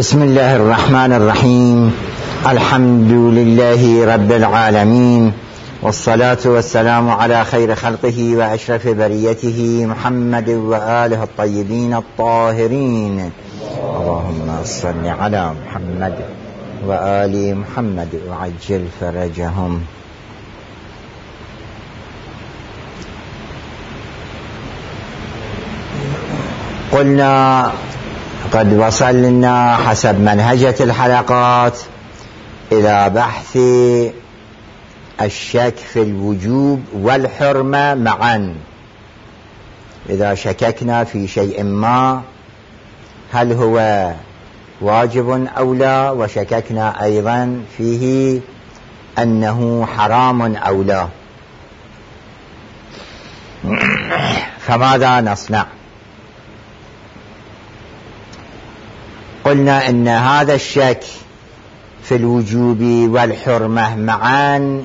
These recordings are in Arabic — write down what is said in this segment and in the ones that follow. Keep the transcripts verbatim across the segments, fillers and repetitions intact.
بسم الله الرحمن الرحيم. الحمد لله رب العالمين، والصلاة والسلام على خير خلقه وأشرف بريته محمد وآله الطيبين الطاهرين. اللهم صل على محمد وآل محمد وعجل فرجهم. قلنا قد وصلنا حسب منهجة الحلقات إلى بحث الشك في الوجوب والحرمة معا. إذا شككنا في شيء ما هل هو واجب أو لا، وشككنا أيضا فيه أنه حرام أو لا، فماذا نصنع؟ قلنا إن هذا الشك في الوجوب والحرمة معا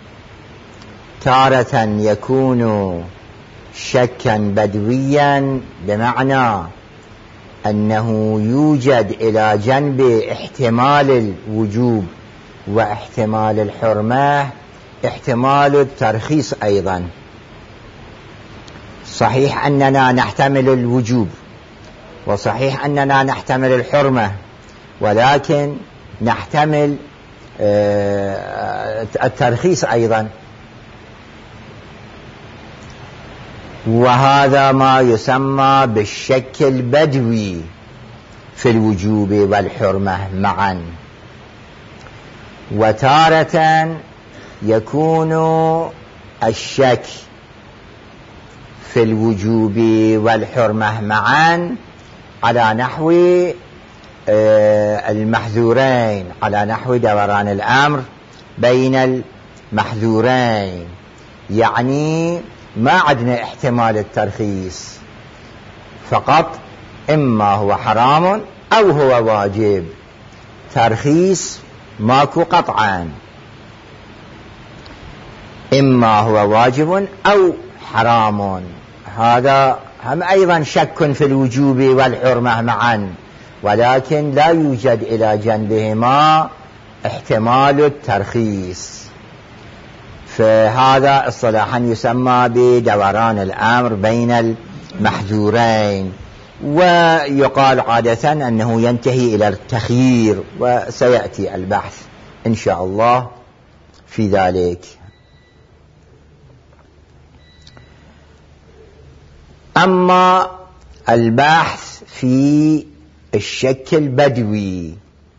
تارة يكون شكا بدويا، بمعنى أنه يوجد إلى جنب احتمال الوجوب واحتمال الحرمة احتمال الترخيص أيضا. صحيح أننا نحتمل الوجوب وصحيح أننا نحتمل الحرمة، ولكن نحتمل الترخيص أيضا، وهذا ما يسمى بالشك البدوي في الوجوب والحرمة معا. وتارة يكون الشك في الوجوب والحرمة معا على نحو المحذورين، على نحو دوران الأمر بين المحذورين، يعني ما عندنا احتمال الترخيص، فقط إما هو حرام أو هو واجب، ترخيص ماكو قطعا، إما هو واجب أو حرام. هذا هم أيضا شك في الوجوب والحرمة معا، ولكن لا يوجد إلى جنبهما احتمال الترخيص، فهذا اصطلاحا يسمى بدوران الأمر بين المحذورين، ويقال عادة أنه ينتهي إلى التخيير، وسيأتي البحث إن شاء الله في ذلك. أما البحث في الشك البدوي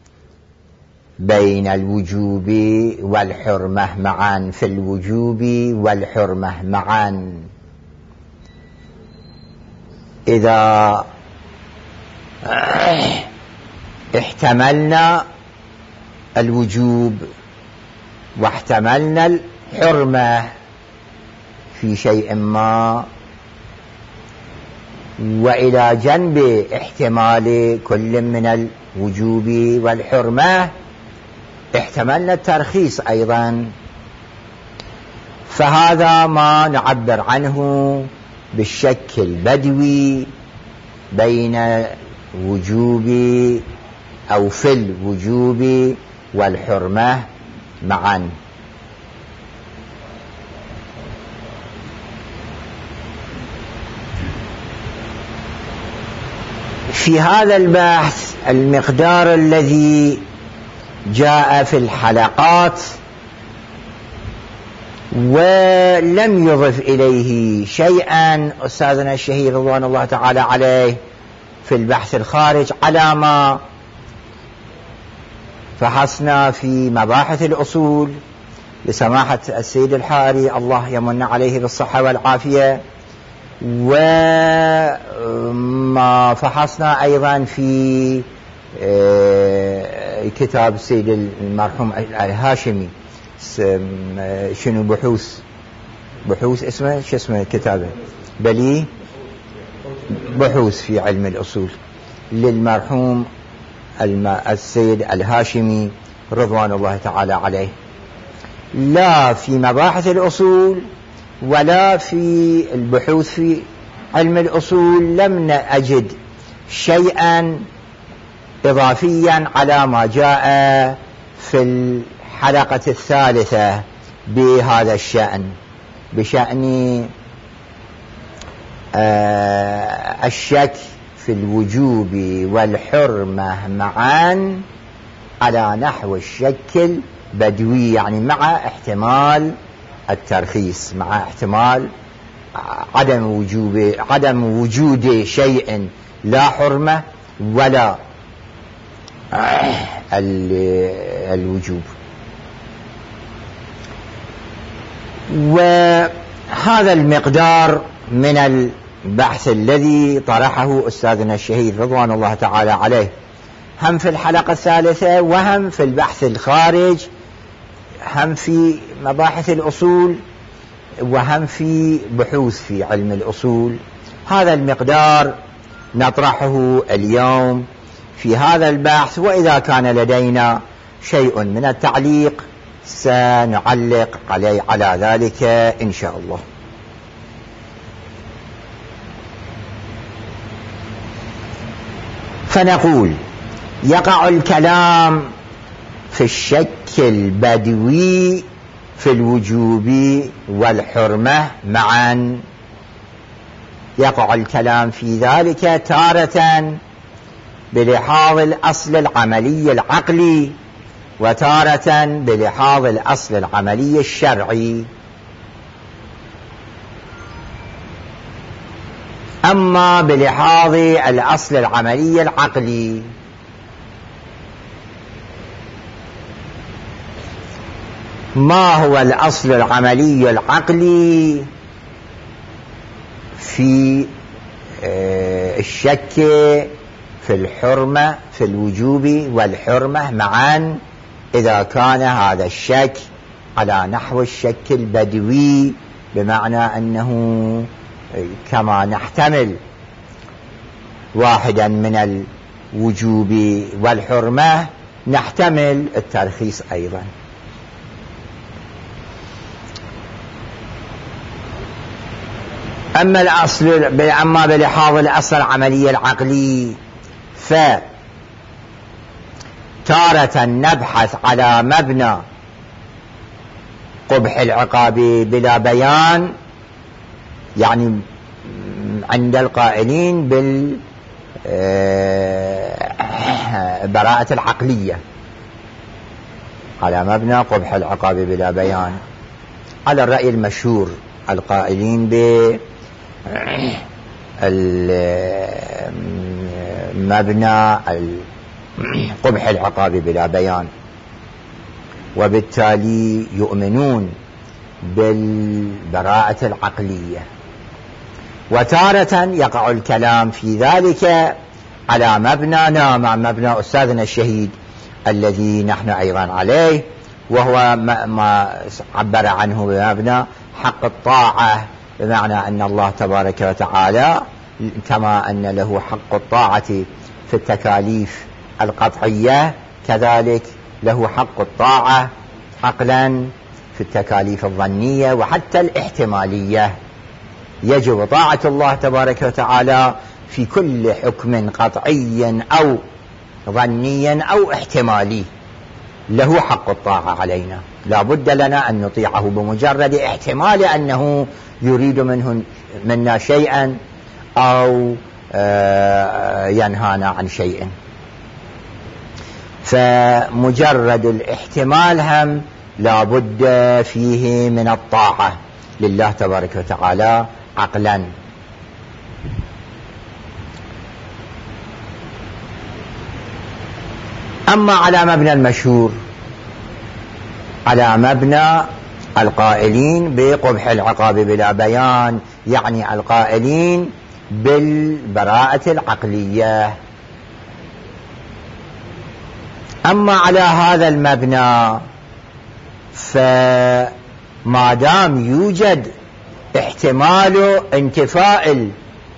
بين الوجوب والحرمة معا، في الوجوب والحرمة معا، إذا احتملنا الوجوب واحتملنا الحرمة في شيء ما، وإلى جنب احتمال كل من الوجوب والحرمة احتملنا الترخيص أيضا، فهذا ما نعبر عنه بالشك البدوي بين وجوب أو في الوجوب والحرمة معا. في هذا البحث المقدار الذي جاء في الحلقات ولم يضف إليه شيئا أستاذنا الشهير رضوان الله تعالى عليه في البحث الخارج، على ما فحصنا في مباحث الأصول لسماحة السيد الحاري الله يمن عليه بالصحة والعافية، وما فحصنا أيضا في كتاب السيد المرحوم الهاشمي، شنو بحوث بحوث اسمه شو اسمه كتابه بلي بحوث في علم الأصول للمرحوم السيد الهاشمي رضوان الله تعالى عليه. لا في مباحث الأصول ولا في البحوث في علم الأصول لم أجد شيئا إضافيا على ما جاء في الحلقة الثالثة بهذا الشأن، بشأن آه الشك في الوجوب والحرمة معا على نحو الشك البدوي، يعني مع احتمال الترخيص، مع احتمال عدم وجوب عدم وجود شيء لا حرمة ولا الوجوب. وهذا المقدار من البحث الذي طرحه أستاذنا الشهيد رضوان الله تعالى عليه، هم في الحلقة الثالثة وهم في البحث الخارج، هم في مباحث الأصول وهم في بحوث في علم الأصول. هذا المقدار نطرحه اليوم في هذا البحث، وإذا كان لدينا شيء من التعليق سنعلق عليه على ذلك إن شاء الله. فنقول: يقع الكلام في الشك البدوي في الوجوب والحرمة معا. يقع الكلام في ذلك تارة بلحاظ الأصل العملي العقلي، وتارة بلحاظ الأصل العملي الشرعي. أما بلحاظ الأصل العملي العقلي، ما هو الأصل العملي العقلي في الشك في الحرمة في الوجوب والحرمة معا، إذا كان هذا الشك على نحو الشك البدوي، بمعنى أنه كما نحتمل واحدا من الوجوب والحرمة نحتمل الترخيص أيضا. أما الأصل أما بلحاظ الأصل العملي العقلي، فتارة نبحث على مبنى قبح العقاب بلا بيان، يعني عند القائلين بالبراءة العقلية، على مبنى قبح العقاب بلا بيان، على الرأي المشهور القائلين ب مبنى قبح العقاب بلا بيان، وبالتالي يؤمنون بالبراءة العقلية. وتارة يقع الكلام في ذلك على مبنانا مع مبنى أستاذنا الشهيد الذي نحن أيضا عليه، وهو ما عبر عنه بمبنى حق الطاعة، بمعنى أن الله تبارك وتعالى كما أن له حق الطاعة في التكاليف القطعية، كذلك له حق الطاعة عقلا في التكاليف الظنية وحتى الاحتمالية. يجب طاعة الله تبارك وتعالى في كل حكم قطعي أو ظني أو احتمالي، له حق الطاعة علينا، لا بد لنا أن نطيعه بمجرد احتمال أنه يريد منه منا شيئا أو ينهانا عن شيء. فمجرد الاحتمال هم لا بد فيه من الطاعة لله تبارك وتعالى عقلا. أما على مبنى المشهور، على مبنى القائلين بقبح العقاب بلا بيان، يعني القائلين بالبراءة العقلية. أما على هذا المبنى، فما دام يوجد احتمال انتفاء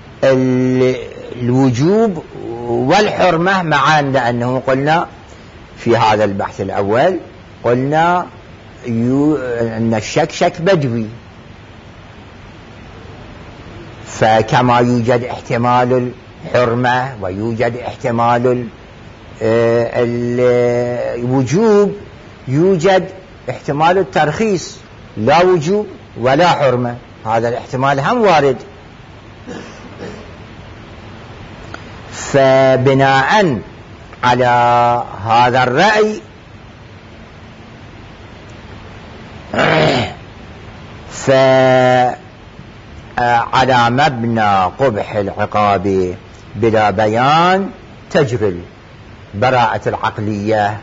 الوجوب والحرمة معا، لأنه قلنا في هذا البحث الأول قلنا أن الشك شك بدوي، فكما يوجد احتمال الحرمة ويوجد احتمال الوجوب يوجد احتمال الترخيص، لا وجوب ولا حرمة، هذا الاحتمال هم وارد. فبناء على هذا الرأي فعلى مبنى قبح العقاب بلا بيان تجري البراءة العقلية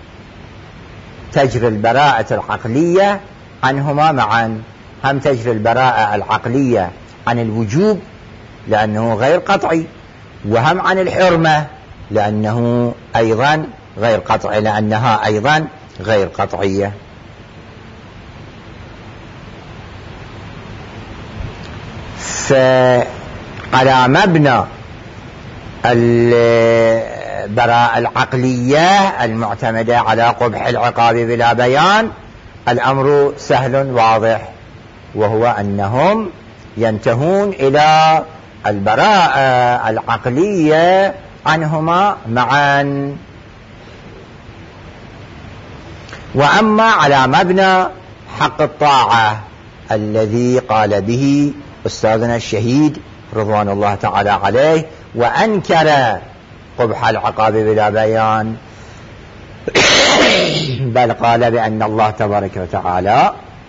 تجري البراءة العقلية عنهما معا، هم تجري البراءة العقلية عن الوجوب لأنه غير قطعي، وهم عن الحرمة لأنه أيضا غير قطعي لأنها أيضا غير قطعية. فعلى مبنى البراءة العقلية المعتمدة على قبح العقاب بلا بيان الأمر سهل واضح، وهو أنهم ينتهون إلى البراءة العقلية عنهما معا. وأما على مبنى حق الطاعة الذي قال به أستاذنا الشهيد رضوان الله تعالى عليه وأنكر قبح العقاب بلا بيان، بل قال بأن الله تبارك وتعالى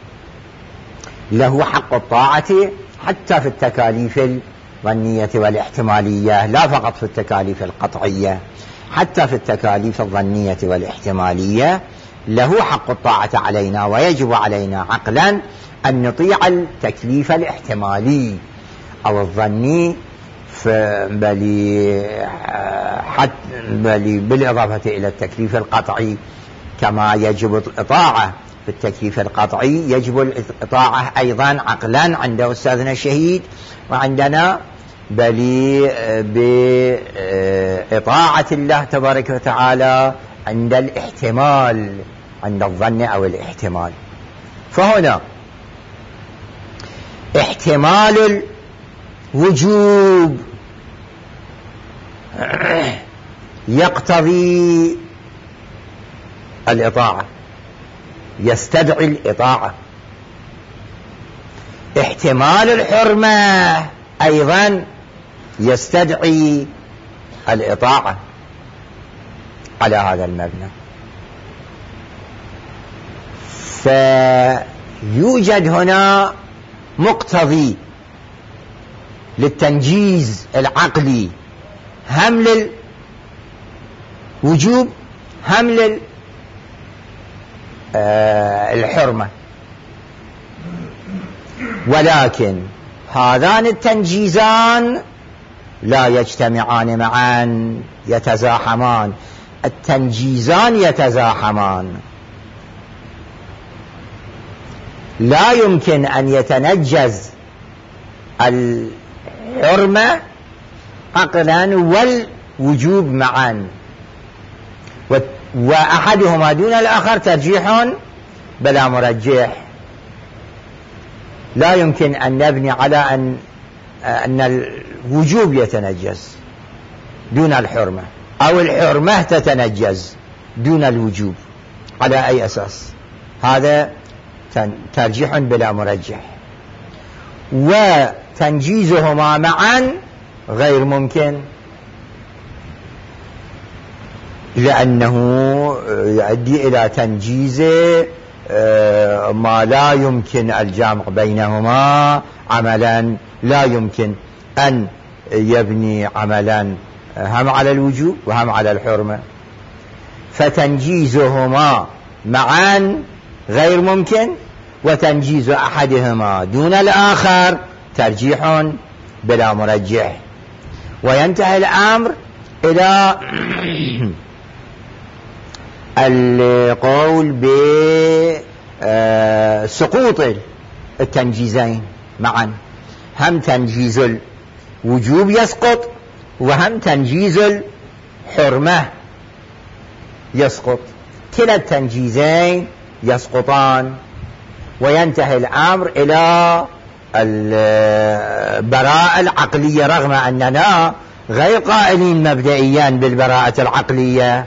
له حق الطاعة حتى في التكاليف الظنية والاحتمالية، لا فقط في التكاليف القطعية، حتى في التكاليف الظنية والاحتمالية له حق الطاعة علينا، ويجب علينا عقلا أن نطيع التكليف الاحتمالي أو الظني، بل بالإضافة إلى التكليف القطعي كما يجب الإطاعة في التكليف القطعي يجب الإطاعة أيضا عقلا عند أستاذنا الشهيد وعندنا، بل بإطاعة الله تبارك وتعالى عند الاحتمال، عند الظن أو الاحتمال. فهنا احتمال الوجوب يقتضي الإطاعة، يستدعي الإطاعة. احتمال الحرمة أيضا يستدعي الإطاعة على هذا المبنى. فيوجد هنا مقتضي للتنجيز العقلي، هم للوجوب هم للحرمة، ولكن هذان التنجيزان لا يجتمعان معا، يتزاحمان، التنجيزان يتزاحمان، لا يمكن أن يتنجز الحرمة عقلا والوجوب معا، وأحدهما دون الآخر ترجيح بلا مرجح. لا يمكن أن نبني على أن أن الوجوب يتنجز دون الحرمة أو الحرمة تتنجز دون الوجوب، على أي أساس؟ هذا ترجيح بلا مرجح، وتنجيزهما معا غير ممكن، لأنه يؤدي إلى تنجيز ما لا يمكن الجمع بينهما عملا، لا يمكن أن يبني عملا هم على الوجوب وهم على الحرمة، فتنجيزهما معا غير ممكن، وتنجيز أحدهما دون الآخر ترجيح بلا مرجح. وينتهي الأمر إلى القول بسقوط التنجيزين معا، هم تنجيز الوجوب يسقط وهم تنجيز الحرمة يسقط، كلا التنجيزين يسقطان، وينتهي الأمر إلى البراءة العقلية، رغم أننا غير قائلين مبدئيا بالبراءة العقلية،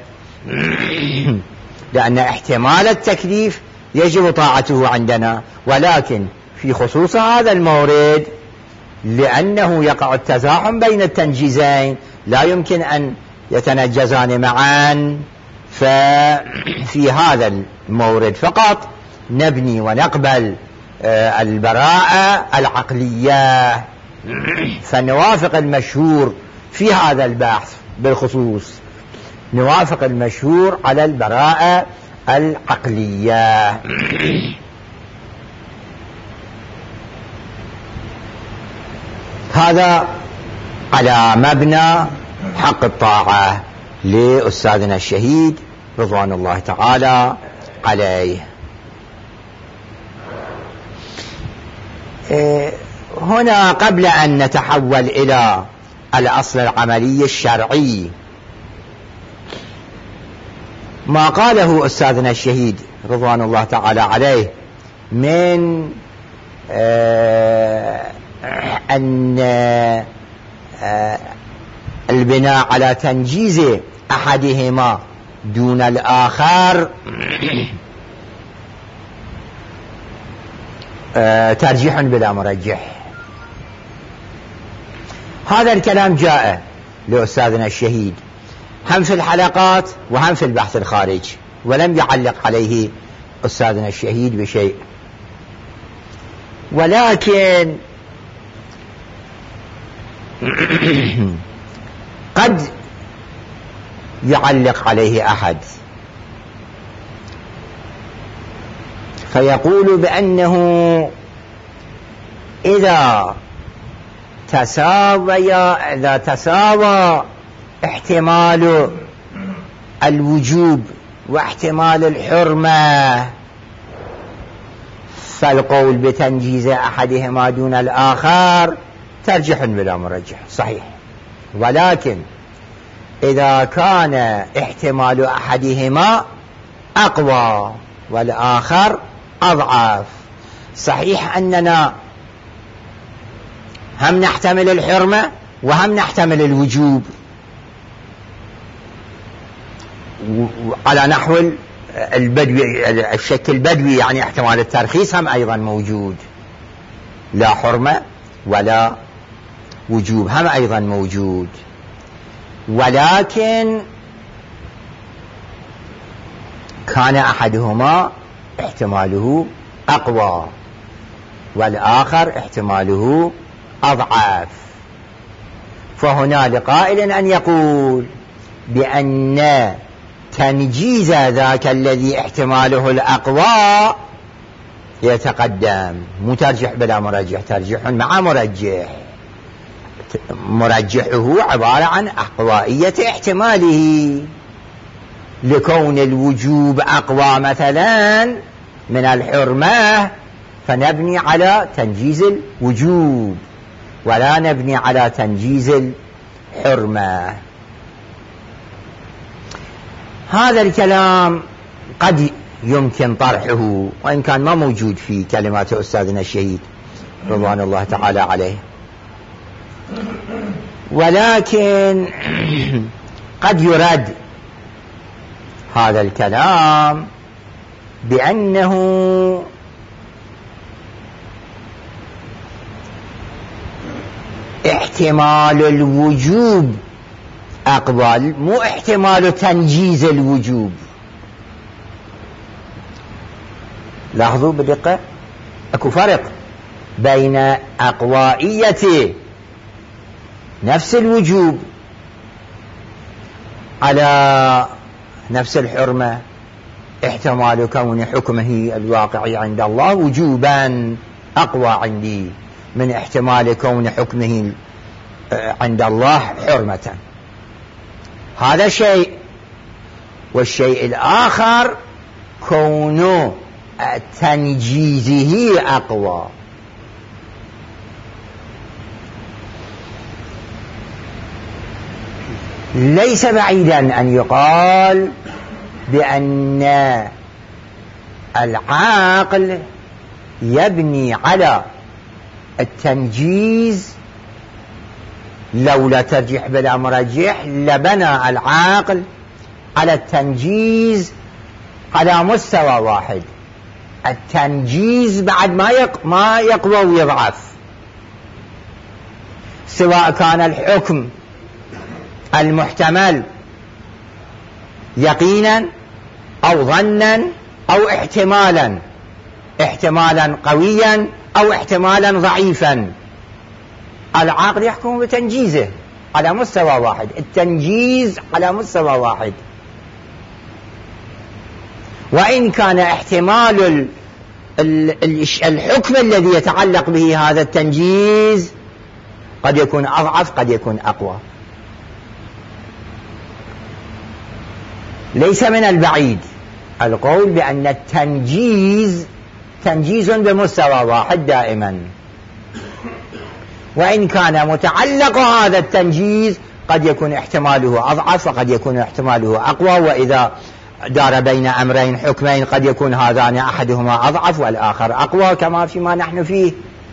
لأن احتمال التكليف يجب طاعته عندنا، ولكن في خصوص هذا المورد لأنه يقع التزاحم بين التنجيزين لا يمكن أن يتنجزان معا، ففي هذا المورد فقط نبني ونقبل البراءة العقلية، فنوافق المشهور في هذا البحث بالخصوص، نوافق المشهور على البراءة العقلية. هذا على مبنى حق الطاعة لأستاذنا الشهيد رضوان الله تعالى عليه. هنا قبل أن نتحول إلى الأصل العملي الشرعي، ما قاله أستاذنا الشهيد رضوان الله تعالى عليه من أن البناء على تنجيز أحدهما دون الآخر ترجيح بلا مرجح. هذا الكلام جاء لأستاذنا الشهيد هم في الحلقات وهم في البحث الخارجي، ولم يعلق عليه أستاذنا الشهيد بشيء، ولكن قد يعلق عليه أحد فيقول بأنه إذا تساوى إذا تساوى احتمال الوجوب واحتمال الحرمة فالقول بتنجيز أحدهما دون الآخر ترجح بلا مرجح صحيح، ولكن إذا كان احتمال أحدهما أقوى والآخر أضعف، صحيح أننا هم نحتمل الحرمة وهم نحتمل الوجوب على نحو البدوي، الشكل البدوي، يعني احتمال الترخيص هم أيضا موجود، لا حرمة ولا وجوب هم أيضا موجود، ولكن كان أحدهما احتماله أقوى والآخر احتماله أضعف، فهنا لقائل أن يقول بأن تنجيز ذاك الذي احتماله الأقوى يتقدم، مترجح بلا مرجح، ترجح مع مرجح، مرجحه عبارة عن أقوائية احتماله، لكون الوجوب أقوى مثلا من الحرمة فنبني على تنجيز الوجوب ولا نبني على تنجيز الحرمة. هذا الكلام قد يمكن طرحه وإن كان ما موجود في كلمات أستاذنا الشهيد رضوان الله تعالى عليه، ولكن قد يرد هذا الكلام بأنه احتمال الوجوب أقوى، مو احتمال تنجيز الوجوب. لاحظوا بدقة اكو فرق بين أقوائية نفس الوجوب على نفس الحرمة، احتمال كون حكمه الواقعي عند الله وجوبا أقوى عندي من احتمال كون حكمه عند الله حرمة، هذا شيء. والشيء الآخر كون تنجيزه أقوى. ليس بعيدا أن يقال بأن العاقل يبني على التنجيز لولا ترجيح بلا مرجح لبنى العقل على التنجيز على مستوى واحد. التنجيز بعد ما يق... ما يقوى ويضعف، سواء كان الحكم المحتمل يقينا أو ظنا أو احتمالا، احتمالا قويا أو احتمالا ضعيفا، العقل يحكم بتنجيزه على مستوى واحد. التنجيز على مستوى واحد، وإن كان احتمال الحكم الذي يتعلق به هذا التنجيز قد يكون أضعف قد يكون أقوى. ليس من البعيد القول بأن التنجيز تنجيز بمستوى واحد دائما، وإن كان متعلق هذا التنجيز قد يكون احتماله أضعف وقد يكون احتماله أقوى، وإذا دار بين أمرين حكمين قد يكون هذان أحدهما أضعف والآخر أقوى، كما فيما نحن فيه.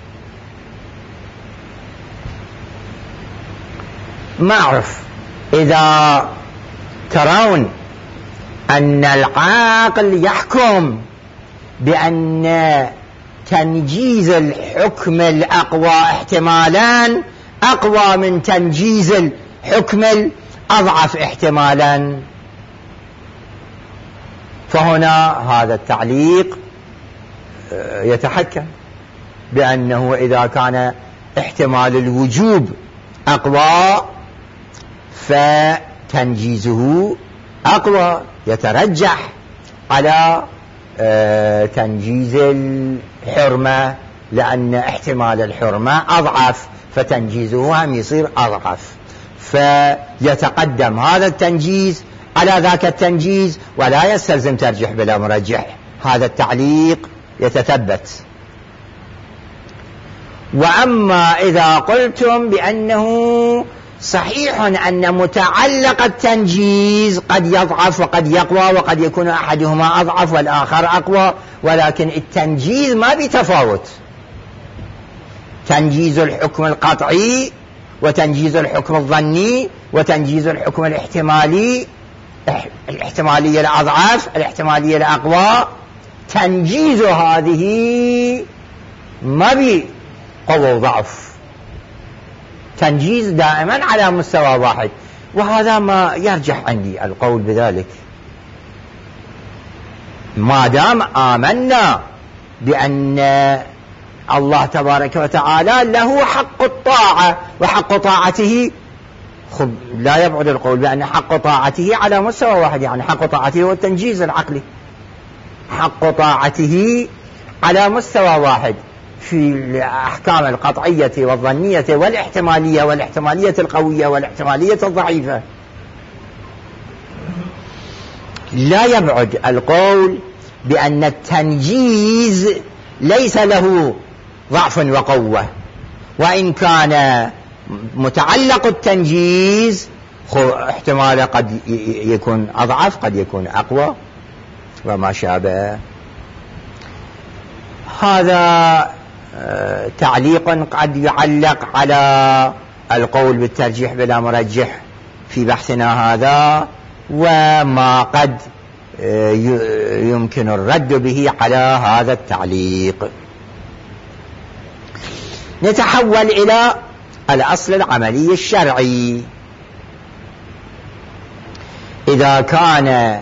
ما أعرف إذا ترون أن العقل يحكم بأن تنجيز الحكم الأقوى احتمالا أقوى من تنجيز الحكم الأضعف احتمالا، فهنا هذا التعليق يتحكم بأنه إذا كان احتمال الوجوب أقوى فتنجيزه أقوى، يترجح على تنجيز الحرمة، لأن احتمال الحرمة أضعف فتنجيزه هم يصير أضعف، فيتقدم هذا التنجيز على ذاك التنجيز ولا يستلزم ترجيح بلا مرجح. هذا التعليق يتثبت. وأما إذا قلتم بأنه صحيح أن متعلق التنجيز قد يضعف وقد يقوى وقد يكون أحدهما أضعف والآخر أقوى، ولكن التنجيز ما بتفاوت، تنجيز الحكم القطعي وتنجيز الحكم الظني وتنجيز الحكم الاحتمالي، الاحتمالية الأضعف الاحتمالية الأقوى، تنجيز هذه ما بقوة وضعف، تنجيز دائما على مستوى واحد. وهذا ما يرجح عندي القول بذلك، ما دام آمنا بأن الله تبارك وتعالى له حق الطاعة، وحق طاعته خب لا يبعد القول بأن حق طاعته على مستوى واحد، يعني حق طاعته هو التنجيز العقلي، حق طاعته على مستوى واحد في الأحكام القطعية والظنية والاحتمالية والاحتمالية القوية والاحتمالية الضعيفة. لا يبعد القول بأن التنجيز ليس له ضعف وقوة، وإن كان متعلق التنجيز احتمال قد يكون أضعف قد يكون أقوى وما شابه. هذا تعليق قد يعلق على القول بالترجيح بلا مرجح في بحثنا هذا، وما قد يمكن الرد به على هذا التعليق. نتحول إلى الأصل العملي الشرعي. إذا كان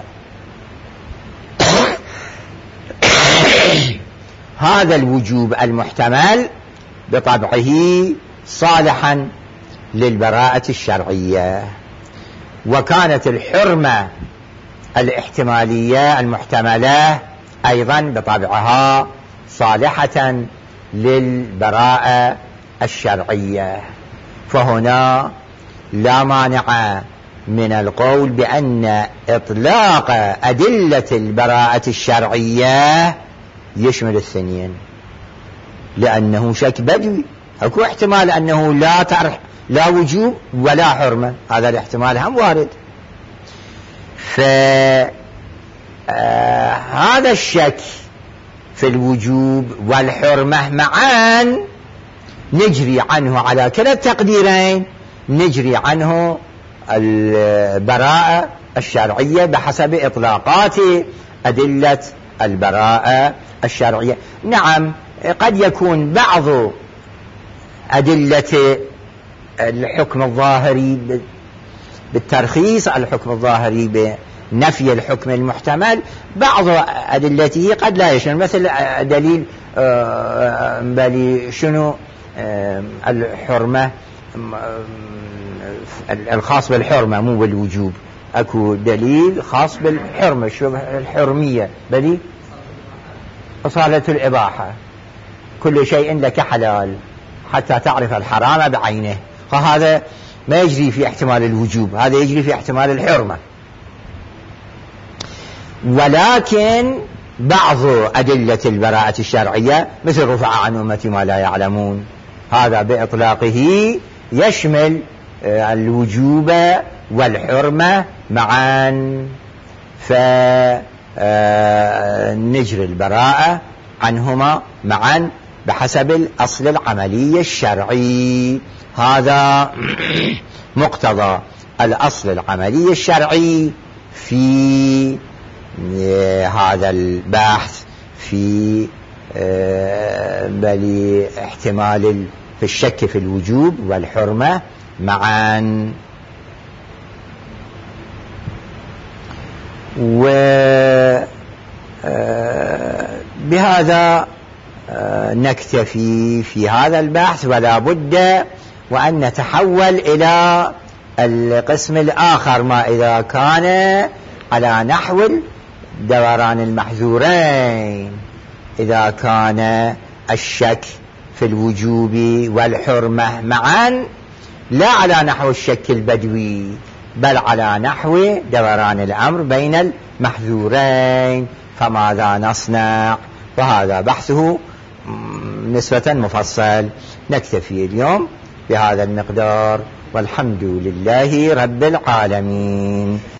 هذا الوجوب المحتمل بطبعه صالحا للبراءة الشرعية، وكانت الحرمة الاحتمالية المحتملة أيضا بطبعها صالحة للبراءة الشرعية، فهنا لا مانع من القول بأن إطلاق أدلة البراءة الشرعية يشمل الثنين، لأنه شك بدوي، أكو احتمال أنه لا ترح لا وجوب ولا حرمة، هذا الاحتمال هم وارد. فهذا آه الشك في الوجوب والحرمة معا نجري عنه على كلا التقديرين نجري عنه البراءة الشرعية بحسب إطلاقات أدلة البراءة الشرعية. نعم قد يكون بعض أدلة الحكم الظاهري بالترخيص، الحكم الظاهري بنفي الحكم المحتمل، بعض أدلته قد لا يشمل، مثل دليل بل شنو الحرمة الخاص بالحرمة مو بالوجوب، اكو دليل خاص بالحرمة شبه الحرمية بل أصالة الإباحة، كل شيء لك حلال حتى تعرف الحرام بعينه، فهذا ما يجري في احتمال الوجوب، هذا يجري في احتمال الحرمة. ولكن بعض أدلة البراءة الشرعية مثل رفع عن أمتي ما لا يعلمون، هذا بإطلاقه يشمل الوجوب والحرمة معا، فنجري البراءة عنهما معا بحسب الأصل العملي الشرعي. هذا مقتضى الأصل العملي الشرعي في هذا البحث في بل احتمال في الشك في الوجوب والحرمة معا. وبهذا نكتفي في هذا البحث، ولا بد وأن نتحول إلى القسم الآخر، ما إذا كان على نحو دوران المحذورين، إذا كان الشك في الوجوب والحرمة معا لا على نحو الشك البدوي بل على نحو دوران الأمر بين المحذورين، فماذا نصنع؟ وهذا بحثه نسبة مفصل. نكتفي اليوم بهذا المقدار، والحمد لله رب العالمين.